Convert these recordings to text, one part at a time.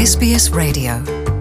SBS Radio.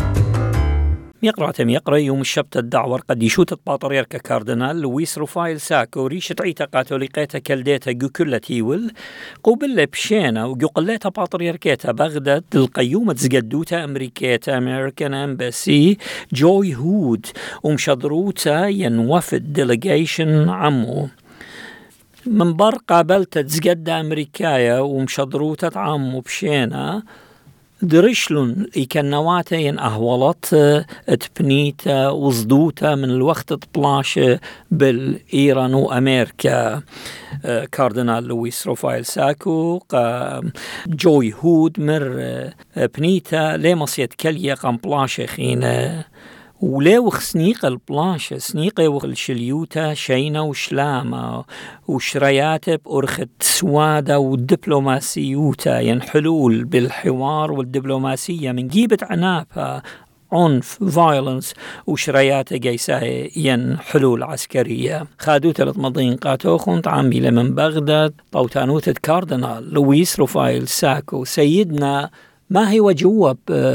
يقرأ يوم الشبت الدعور قد يشوت باطريركا كاردينال لويس رفايل ساكو ريشة عيتا كاثوليقيتا كلديتا جوكلتيول قوبل بشينا وقليتا باطريركيتا بغداد القيومة زقدوتا أمريكيتا أمريكان أمباسي جوي هود ومشضروتا ينوفد ديليجيشن عمو من بر قابلتا تزقد أمريكايا ومشضروتا عمو بشينا درشلون إيكنواتا ين أهولت تبنيتا وصدوتا من الوقت طبلاش بالإيران وأمريكا كاردينال لويس رفايل ساكو جوي هود مر بنيتا ليمصيت كليا قمبلاش خينا ولو سنيق البلاشة سنيقة والشليوتا شينا وشلامة وشريات بأرخت سوادة والدبلوماسيوتا ينحلول بالحوار والدبلوماسية من جيبة عنافة عنف violence وشريات جيساء حلول عسكرية خادو 3 مضين قاتوخون تعامل من بغداد طوتانوتة كاردينال لويس رفايل ساكو سيدنا ما هي وجوب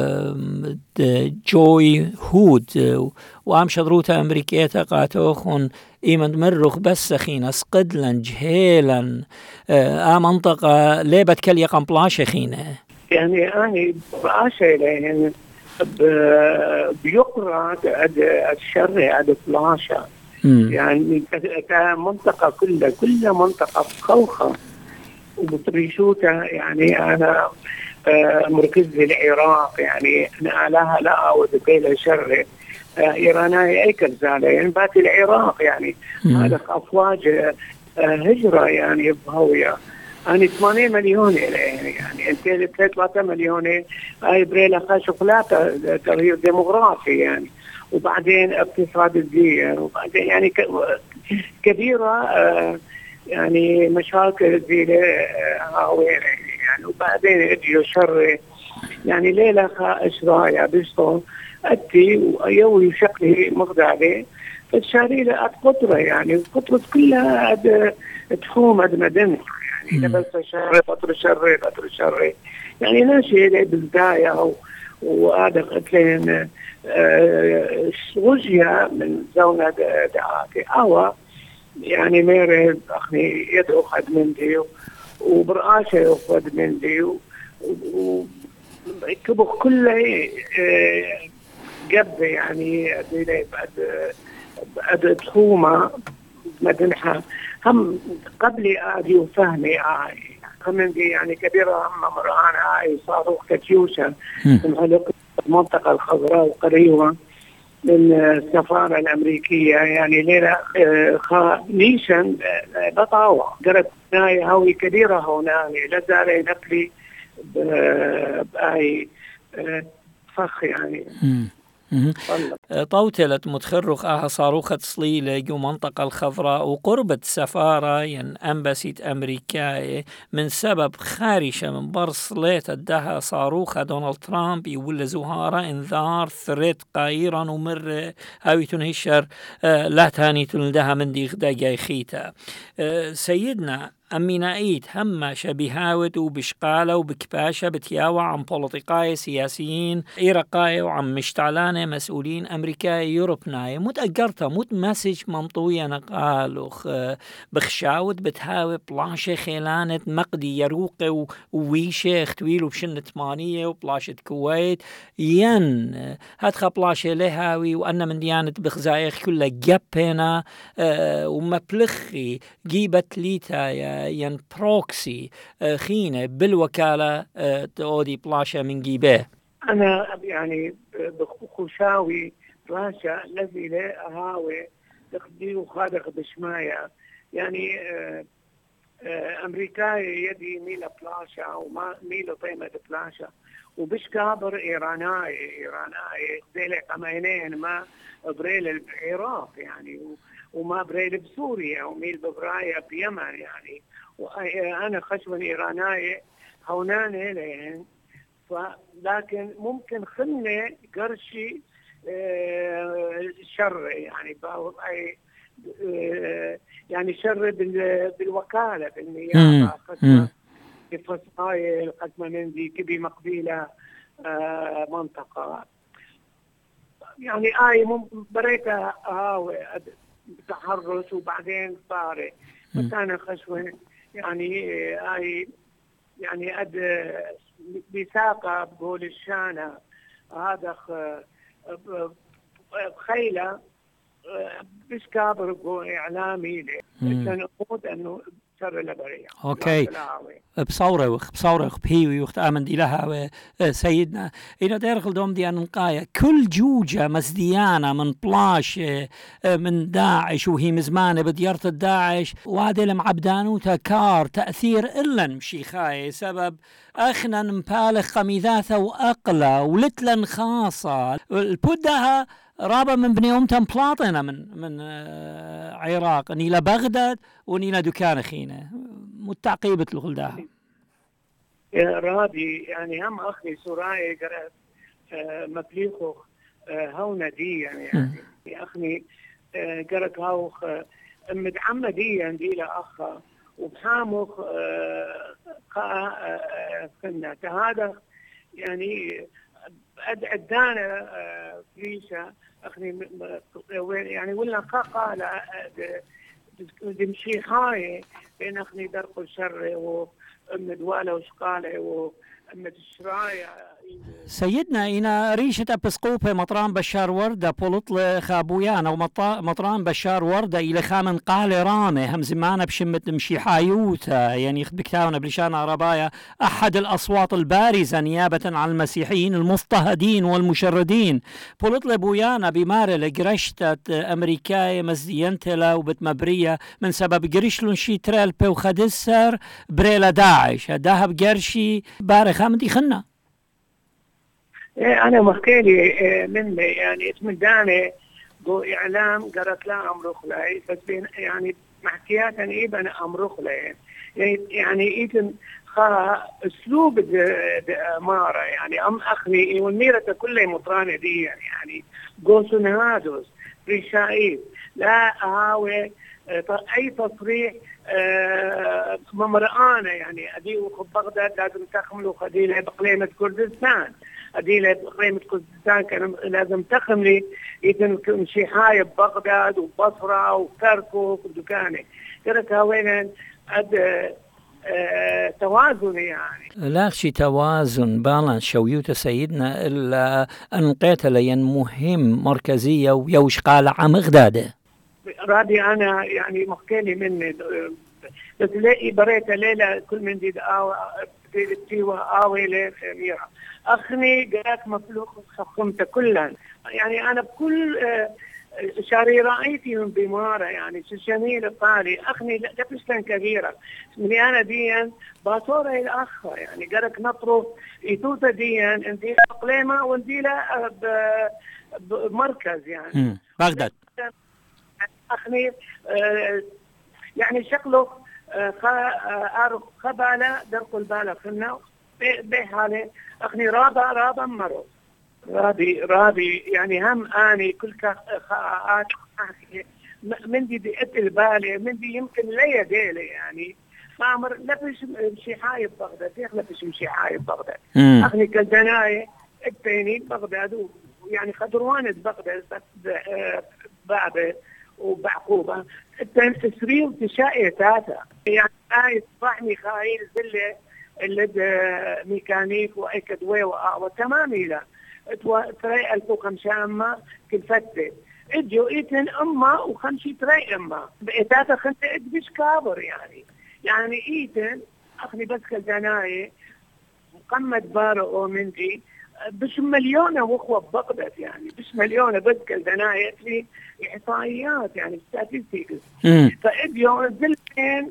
جوي هود وعم شدروتا أمريكيتا قاتوخون إيمن مرخ بس خينا سقدلن جهيلا منطقة ليبت كليا قمبلاشة خينا يعني أنا بعاشة لين بيقرأ الشر على بلاشة يعني كمنطقة كل منطقة خوخة وبطريشوتا يعني أنا مركز العراق يعني أنا لها لا أعود بين شر إيرانية أي كرزالة يعني بات العراق يعني هذا أفواج هجرة يعني بهوية أنا 8 مليون يعني أنت 3 مليون هاي بريلة شغلاتة تغيير ديموغرافي يعني وبعدين اقتصادية وبعدين يعني كبيرة يعني مشاكل زي هاوين يعني وبعدين يجي شر يعني ليلة إشرايا بيشتون أتي ويوي شكله مغدالي فالشاريلة قطرة يعني قطرة كلها تفوم مدن يعني لبس شر قطر شر يعني ناشي لي بالبداية وهذا قتلين وجهة من زونة دعاتي أو يعني ميري أخني يدعو خد من ديو وبرقاشة يأخذ من ديو وكبه كله قب يعني بعد تخومة مدنحة هم قبل آدي وفهمي كمان دي يعني كبيرة هم مرآن صاروخ كتيوشا من المنطقة الخضراء وقريبة من السفارة الأمريكية يعني ليلة نيشن بطاوة قرأت ناية هوي كبيرة هنا لزالي نقلي بأي فخ يعني طوتلت متخرخ صاروخة صليلة جو منطقة الخضراء وقربت سفارة أمباسيت أمريكاية من سبب خارشة من برصليت الدها صاروخة دونالد ترامب يولى زهارة انذار ثريت قايرا ومر هاوي تنهشر لا تاني تلدها من دي غدا جاي خيتا سيدنا أمينايت هم شبيهاوت وبشقالة وبكباشة بتياوة عن بوليتيقاي سياسيين إيراقاي وعن مشتعلانة مسؤولين أمريكاي يوروبناي متأجرتا مسج منطوية نقالوخ بخشاوت بتهاوي بلاشة خيلانة مقدي يروقة وويشة اختويل وبشنة 8 وبلاشة كويت هاتخا بلاشة لهاوي وأنا من ديانة بخزايخ كلها جابينا ومبلخي جيبت ليتا ين بروكسي خينة بالوكالة تودي بلاشة من جيبه أنا يعني بخشاوي بلاشة الذي لا أهاوي تخديه وخادق بشماية يعني أمريكاي يدي ميلا بلاشة وما ميلا طيمة بلاشة وبشكابر إيراناي ديلي قمينين ما بريل العراق يعني وما بريل بسوريا وميل ببرايا بيمن يعني وأنا خشبا إيراناي هوناني لين لكن ممكن خلنا قرشي شر يعني يعني شر بالوكالة بالنيابة خشبا فصايل قد ما مندي كبي مقبيلة منطقة يعني بريتها هاوي تحرش وبعدين طارئ مكان خشوة يعني يعني بساقة بقول الشانة هذا بخيلة مش كابر بقول إعلامي له عشان أقود أنه سر لبرية. اوكي بصورة بهيوي وقت آمن دي لها سيدنا إنه ديرخل دوم دي أنقايا كل جوجة مزديانة من بلاش من داعش وهي مزمانة بديارة الداعش وادي لمعبدانو تكار تأثير إلا مشي خاي سبب أخنا مبالغ قميذاثة وأقلة ولتلا خاصة البودها رابا من بني أمتن بلاطنة من عراق نيلا بغداد ونيلا دكان خينا متعقيبة الغلدها رابي يعني هم أخي سوراي قرأت مبليخو هونا دي يعني أخني قرأت هاوخ مدعمة دي لا أخا وبحامخ كنا هذا يعني أدانا فليشة أخني يعني ولا قال دمشي هاي بين أخني درق الشر وأمد ولا وشقالة وأمد الشراية سيدنا إنا ريشة أبسقوبة مطران بشار وردة بولطل خابويانا ومطران بشار وردة إلى خامن قال رامي هم زمانة بشمة مشي حايوتا يعني بكتاونا بلشان عربايا أحد الأصوات البارزة نيابة عن المسيحيين المضطهدين والمشردين بولطل بويانا بمارة لقرشتة أمريكاية مزدينتلا وبتمبرية من سبب قرشلون شي ترالبي وخدسر بريلا داعش دهب قرشي بارخة من دي خنا أنا محكيلي مني يعني اسم داني جو إعلام قرأت لا أمرخ لي بس يعني محكيات إيبان أمرخ لي يعني إيتن خا أسلوب مارة يعني أخني والميرة كلها مطرانة دي يعني جو سنهادوس ريشايد لا هاوي أي تصريح ممرآنة يعني أدي بغداد لازم تخملوا خديلة بقليمة كردستان أديلة بقليمة كردستان كان لازم تخملي إذن مشي حاي ببغداد وبصرة وكركوك ودكانة كانت هاوين توازن يعني لا شي توازن بالانس شويوت سيدنا إلا أنقيت لين مهم مركزية ويوش قال عم غداده رادي أنا يعني مخكلي مني بس لاقي بريت ليلة كل من دي تيوى آوي لميرا أخني قالت مفلوق خمسة كلها يعني أنا بكل شاري رأيتي من بمارة يعني ششانيل قالي أخني لبشتن كبيرة مني أنا ديا باصورة الأخ يعني قالك نطرف إيتوتا ديا اندي أقليمة واندي لا بمركز يعني بغداد أخني يعني شكله خبالة درق البالة خلنا بحالة أخني رابا مرو رابي يعني هم آني كل خاءات من دي بقت البالة من دي يمكن لا يديلي يعني ما عمر لبش مشي حايب بغداد لبش مشي حايب بغداد أخني كالدناية التاني بغداد يعني خضروانة بغداد بعد وبعقوبة التسريب تشائي تاتا يعني صاحني خايل زلة اللي ميكانيك وأكدوي وتمامي لا تري ألفو خمشامة كل فتة إجو إيتن أما وخمشي تري أما بإتاتا خمسة إدبش كابر يعني إيتن أخني بس كالجناية مقمد بارو من دي بش مليونة وخوة بغداد يعني بش مليونة بس كالجناية لي إحصائيات يعني statistics فإديو زلتين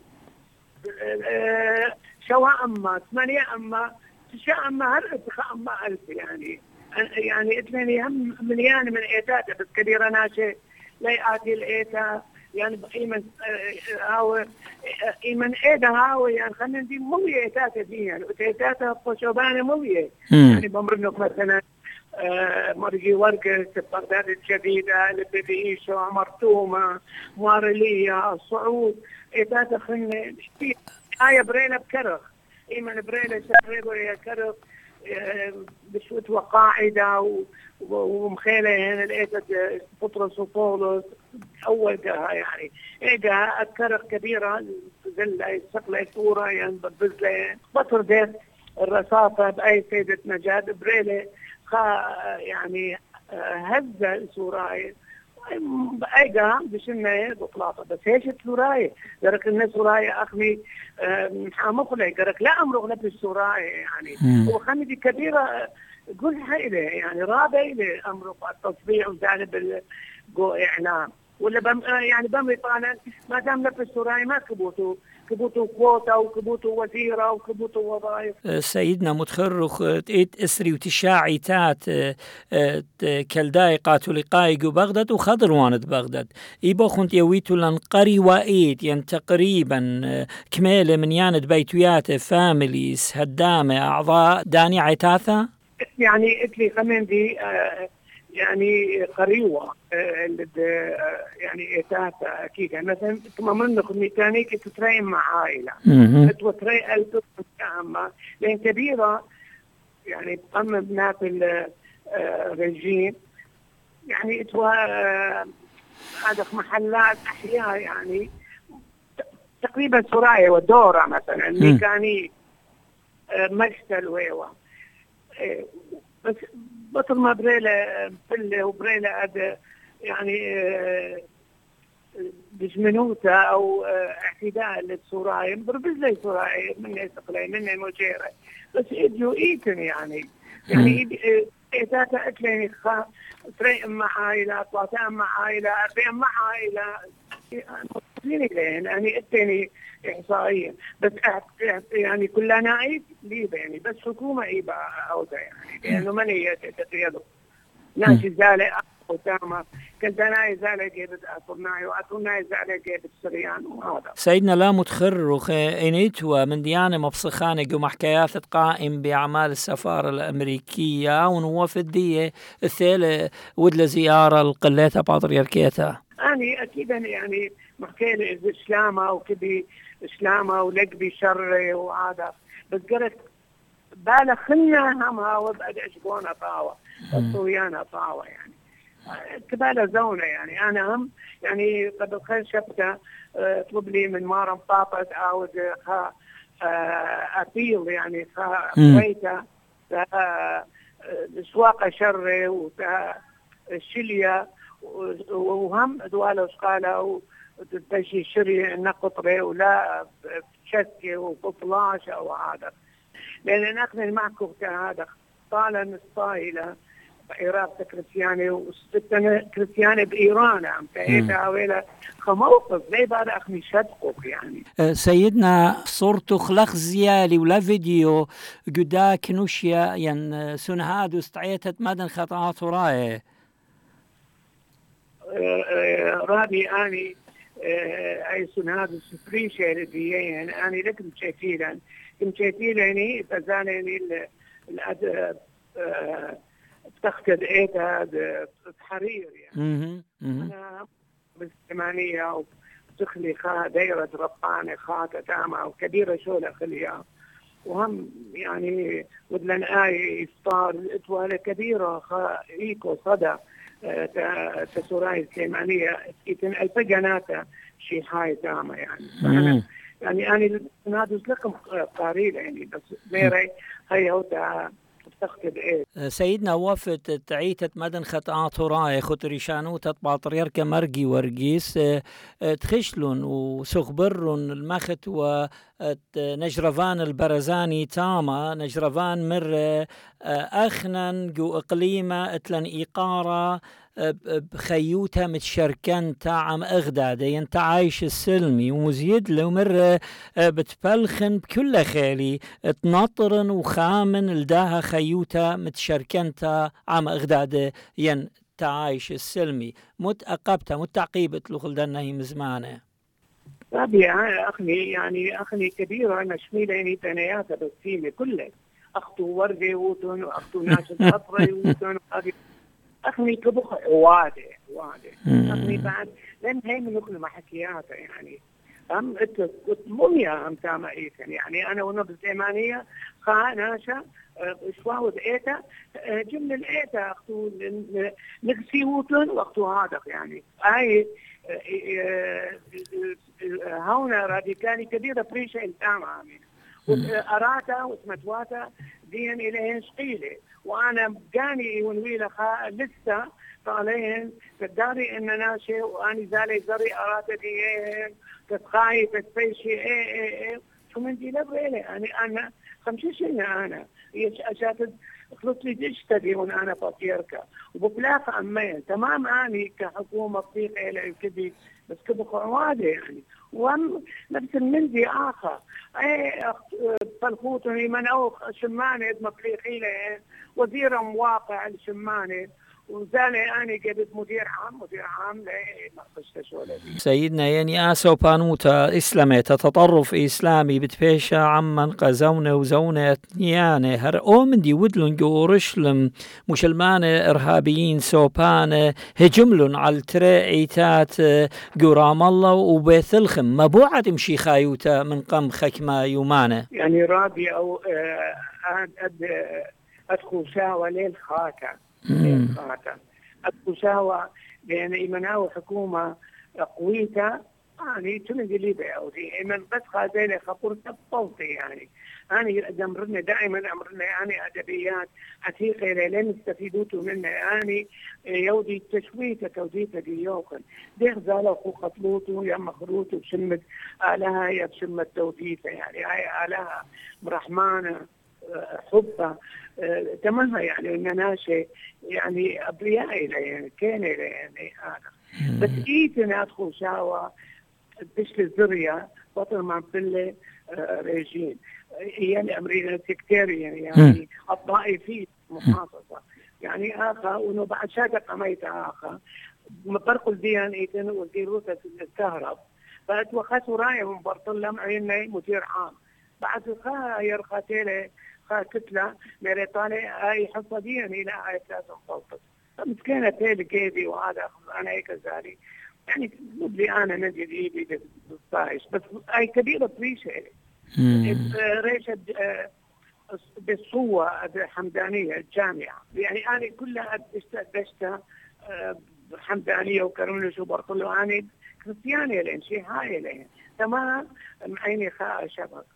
شواء أما 8 أما 9 أما أما 1000 يعني اثنين هم مليان من إيتاتا بس كبيرة ناشي لا يأتي الإيتا يعني بقيمة هاو إيمن إيدا هاو يعني خلينا ندي موية إيتاتا دي يعني إيتاتا قشوبانة موية يعني بمرنك مثلا مرجي ورقة بغداد الجديدة لبديشة مرتومة مارلية الصعود إيتاتا خلنا هاي بريلة بكرخ إيمن بريلة شريبو يا كرخ بشوت وقاعدة ومخيلة هنا لقيت بطرس وبولس أول جهة يعني جهة أذكر كبيرة زي شغلة صورة يعني ببزلة بطر ديت الرصافة بأي سيدة نجاة بريلة يعني هزة سوراي بأي جهة بشنا بطلاطة بس هيش سوراي قرك الناس سوراي أخلي مخلي قرك لا أمرغ نفس سوراي يعني وخمدي كبيرة قول هايلة يعني رابعة أمرغ التصبيع وجانب إعلام ولا يعني بمريطانا ما دام نفس سوراي ما كبوتوا كوتا وكبوتوا وزيرة وكبوتوا وظائف. سيدنا متخرخ تيت اسري وتشاعي تات كالداي قاتلقاي بغداد وخضر واند بغداد إيبو خنت يويتو لنقري وإيت يعني تقريبا كمالة من ياند بيتوياته فاميليز هدامة أعضاء داني عتاثة يعني اتلي كمان دي يعني قريوة يعني إتاتا أكيد يعني مثلا كما منك ميكانيكي تترين مع عائلة تترين التوامة لأن كبيرة يعني قم بنات الرجيم يعني هذا محلات أحياء يعني تقريبا سرايا ودورة مثلا ميكانيك مشتل ويوه بس بطل ما بريلة فله وبريلة أد يعني بجمنوتا أو اعتداء للسوراي بربز لي سوراي من يسقلي من مجيرة بس إديو إيتن يعني إتاتا أكليني تري مع عائلة طلاتان مع عائلة أربعين مع عائلة يعني اتني إحصائيا بس يعني كلنا عيد ليبا يعني بس حكومة إيبا أودا يعني لأنه من هي تتريده ناشي زالة أوتاما كنت أنا زالة جيبت أطرناي وأطرناي زالة جيبت سريان وهذا سيدنا لا متخرخ إنيتوا من ديانة مبصخانة جو محكايات قائم بأعمال السفارة الأمريكية ونوافد دي الثالة ودل زيارة القلاتة بطريركيتها أنا أكيد يعني محكي لي إسلامه وكبي إسلامه ولقبي شر وهذا بس قلت بالا خلنا همها وبعد أشبونا طاوة الصويانة طاوة يعني كبالة زونة يعني أنا هم يعني قبل خير شفته طلب لي من مارم بابا تعاود أبيل يعني خريته سواقة شر وشلية وهم دوالة وشقالة وتشي شري نقطري ولا شكي وفلاش أو هذا لأن نقل معكم هذا طالع نصايلة بعراق كريستياني وستنا كريستياني بإيران عم تأيتها ويلا خموقف زي بعد أخني شدقك يعني سيدنا صورته خلق زيالي ولا فيديو قدا كنوشيا ين سنهاد استعيتت مدن خطأات وراي رابي أني أي سنهاد سفريشة لديين أني لك مشيتيلاني فزاني الأدب تختد إيتا بحرير يعني أنا بالثمانية وتخلي دايرة رباني خاطة تامة وكبيرة شولة خليها وهم يعني ودلن آي إفطار إطوالة كبيرة إيكو صدى تسوراي الثمانية إتن الفجناتة شي هاي تامة يعني فأنا يعني أنا نادوز لكم قاريل يعني بس ميري هاي هوتا سيدنا وفت تعيتة مدن خطأات وراي خطريشانو تطبع طريرك مرقي ورقيس تخشلون وسخبرون المخت ونجرفان البرزاني تاما نجرفان مر أخنن جو إقليمة اتلن إيقارة بخيوتها متشركن تاعم أغدادة ينت عايش السلمي ومزيد لو مرة بتبلخن بكل خيلي تنطرن وخامن لداها خيوتها متشركن تاعم أغدادة ين تعايش السلمي متأقبتها متعقيبت لخلدنا هي مزمانة طبيعي أخني يعني أخني كبيرة أنا شميلة يعني تنياتها بسيمة كلها أخطو وردة ووتون وأخطو ناشد أطري ووتون أخني كبخ واضح أخني بعد لأن هاي من نقل محكياتها يعني هم موميا هم تاما إيتن يعني أنا ونبض الإيمانية خاناشا شواود إيتا جمل الإيتا أختو نكسيوتن وأختو هذا يعني أي هنا راديكالي كبيرة بريشة إنتاما عمين أراتا وسمتواتا دين إليهن شقيلة وأنا بقاني ونويلة لسه طالعين تداري إن ناشي وأنا زالي زري أراتا ديين تتخايف تفيشي إيه شو من دي لبريلي أنا خمسيشينا أنا أشاتد خلص لي تشتري وأنا فاطيركا وببلاف أمين تمام أني كحكومة بطيق إلي كذي بس كده قوادة يعني وهم نفس المندي آخر أي فالخوتني من أوخ شمانة مبليخي له وزير مواقع الشمانة وزالي أنا قبل مدير عام لا ما خشتش ولا دي. سيدنا يعني آسو بانوتا إسلامي تتطرف إسلامي بتفيشا عمن قزونة وزونة نيانة هر أومن دي ودلن جورشلم مسلمان إرهابيين سوبانة هجملن على الترعيتات قرام الله وبيثلخم ما بوعد مشي خايوتا من قم خكما يومانة يعني رابي أو أدخل شاوى ليل خاكا التشاوى لأن إيماناو حكومة قوية يعني تنجي لي بأودي إيمان بس خازيني خبرت بطوطي يعني أنا دمرنا دائما أمرنا يعني أدبيات عتيقة لين استفيدوتوا منها يعني يودي تشويته توديته دي يوكل دير زالوا خو خطلوتوا يا مخروتوا بشمت آلها يا بشمت توديته يعني هاي آلها برحمانة حبه تمامها يعني إن ناشي يعني أبرياء يعني كان يعني هذا بس إيتنا أدخل شاوى بشل الزرية بطل ما نفل ريجين يعني أمريكا سكتيريا يعني الطائفي محافظة يعني آخر وإنه بعد شاكت عميت آخر مبرق الديان إيتنا وزيروتا الكهرب فأتوخذوا رأيه من برطلم عيني مدير عام بعد خاير خاتيله كتلة مريطاني هاي حصة دي يعني لا هاي ثلاثة مطلطة مسكينة تيل كيدي وهذا أنا هيك زاري يعني بدي أنا نجد إيدي بالطايش بس هاي كبيرة بريشة ريشة بالصوة حمدانية الجامعة يعني أنا كلها دشتها حمدانية وكرملش وبرطلو أنا كريستيانية لين شيء هاي لين تمام معيني خاء شبك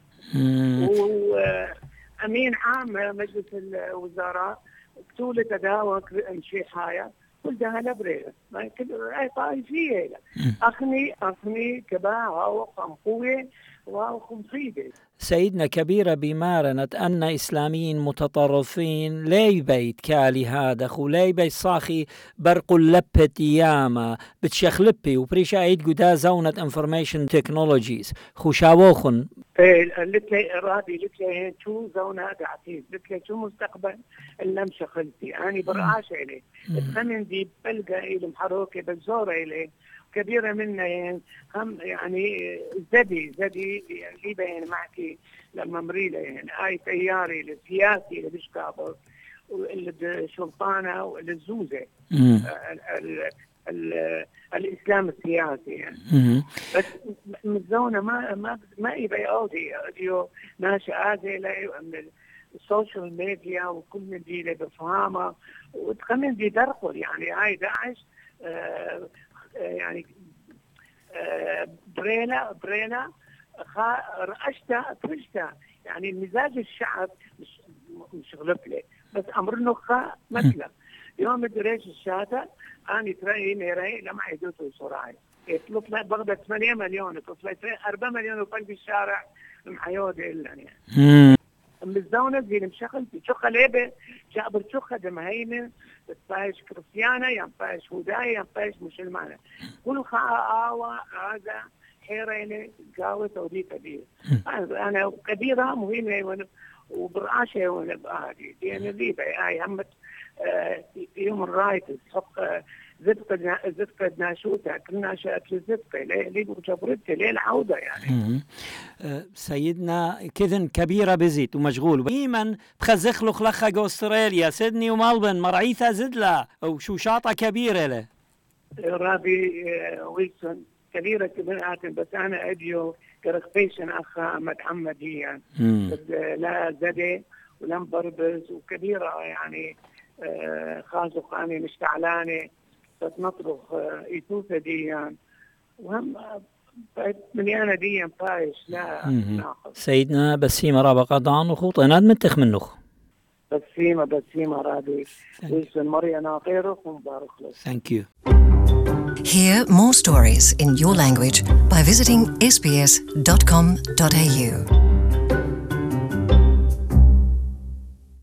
وأمين عام مجلس الوزراء كتولة تداوك شيء هاي قلتها لبريد ما كده أي طائفية أخني كباها وقمقوية وخمصيدة سيدنا كبيرة بمارنة أن إسلاميين متطرفين لا بيت كالي هذا ولا بيت صاخي برق اللبة ياما بتشخلبي وبريشا عيد قدا زونة انفورميشن تكنولوجيز خوشاوخن لكي إرادي لكي شو زونة دعتيز لكي شو مستقبل اللي مشخلتي أنا برعاش إليه اتخمن دي بلقى إلي محروكي بالزورة إليه كبيرة منا يعني هم يعني زدي يعني اللي بين معكي لما مريله يعني هاي تياري السياسي اللي بيشكابر والشلطانة والزوزة الإسلام السياسي يعني بس مزونة ما يبقى أوديو ناشئات من السوشيال ميديا وكل من دي اللي بفهمها وتخمن دي درقل يعني هاي داعش يعني برينا رأشتا ترشتا يعني المزاج الشعب مش غلبلي بس أمر نخا مثلا يوم دريش الشاطئ أنا ترى نيري لما يدوتوا سراي يطلب لا بغداد 8 مليون تطلع 4 مليون وقلب الشارع محيود إلا يعني مزونة زي المشغل بشخة ليبة جابر شخة دمهينة تبايش كريستيانة ينبايش هداية ينبايش مسلمانة كل خاوة هذا حيرينة قاوة ودي كبير أنا كبيرة مهمة وبرعاشة وانا بآدي يعني ذيبة هاي همت يوم الرايت حق زفقة ناشوتها كلنا شاءت للزفقة ليه بجبرتها ليه العودة يعني سيدنا كذن كبيرة بزيت ومشغول ديما تخزخ له خلخة أستراليا سيدني وملبن مرعيثة زدلة أو شو شاطة كبيرة له رابي ويلسون كبيرة كبيرات بس أنا أديو كرخبيشن أخا متعمديا بس لا زدي ولم بربز وكبيرة يعني خازق أنا مش تعلانة بس نطبخ إيتوفة ديا وهم مليانة ديا بايش لا ناخذ. سيدنا بسيمة رابع قضان وخوطينات منتخ منخ بسيمة رابي ويش المريا ناطيرك ومبارك لك. Thank you. Hear more stories in your language by visiting sbs.com.au.